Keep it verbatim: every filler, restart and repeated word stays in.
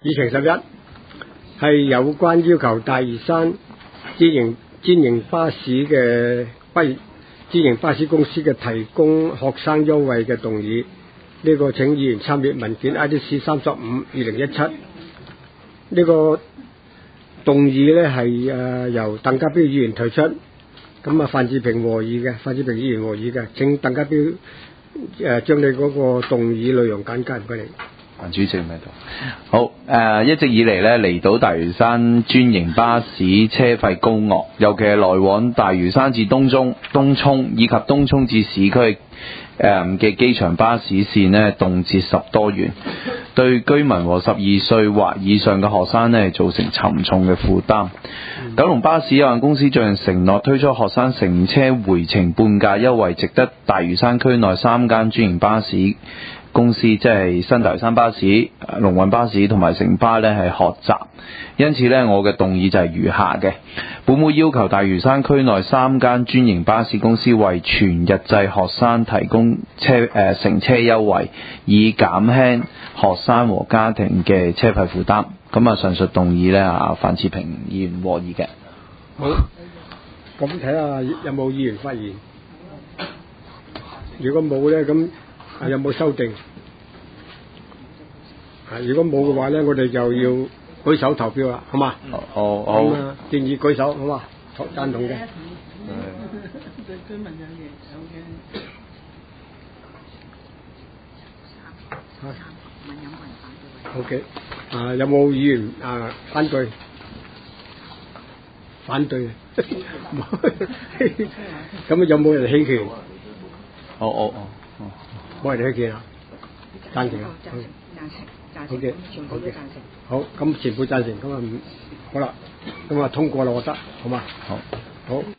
議程十一係有關要求大嶼山專營專營巴士嘅不專營巴士公司嘅提供學生優惠嘅動議。呢、這個請議員參閱文件 I D C 三十五二零一七。呢個動議呢係誒由鄧家彪議員提出，咁啊范志平和議嘅，范志平議員和議嘅。請鄧家彪誒、呃、將你嗰個動議內容簡介，唔該你。 主席喺度。好誒、呃，一直以嚟咧，離島大嶼山專營巴士車費高昂，尤其係來往大嶼山至東涌、東涌以及東涌至市區誒嘅機場巴士線呢，動輒十多元，對居民和十二歲或以上嘅學生呢，造成沉重嘅負擔。嗯、九龍巴士有限公司最近承諾推出學生乘車回程半價優惠，值得大嶼山區內三間專營巴士公司，即係新大嶼山巴士、龍運巴士同埋城巴呢係學習。因此呢，我嘅動議就係如下嘅：本會要求大嶼山區內三間專營巴士公司為全日制學生提供車誒、呃、乘車優惠，以減輕學生和家庭嘅車費負擔。咁啊，上述動議呢，啊范志平議員和議嘅。 好，咁睇下有冇議員發言。如果冇呢，咁啊有冇修訂？啊，如果冇嘅話咧，我哋就要舉手投票啦，好嘛？ 好，好，好。 咁啊，建議舉手，好嘛？贊同嘅。 對居民有嘢有嘅。 O K， 啊，有冇議員啊反對？反對。咁有冇人棄權？ 哦哦哦， 冇人棄權啊？贊成啊？好嘅，好嘅，好，咁全部贊成，咁啊好啦，咁啊通過啦，我覺得，好嘛？ 好， 好。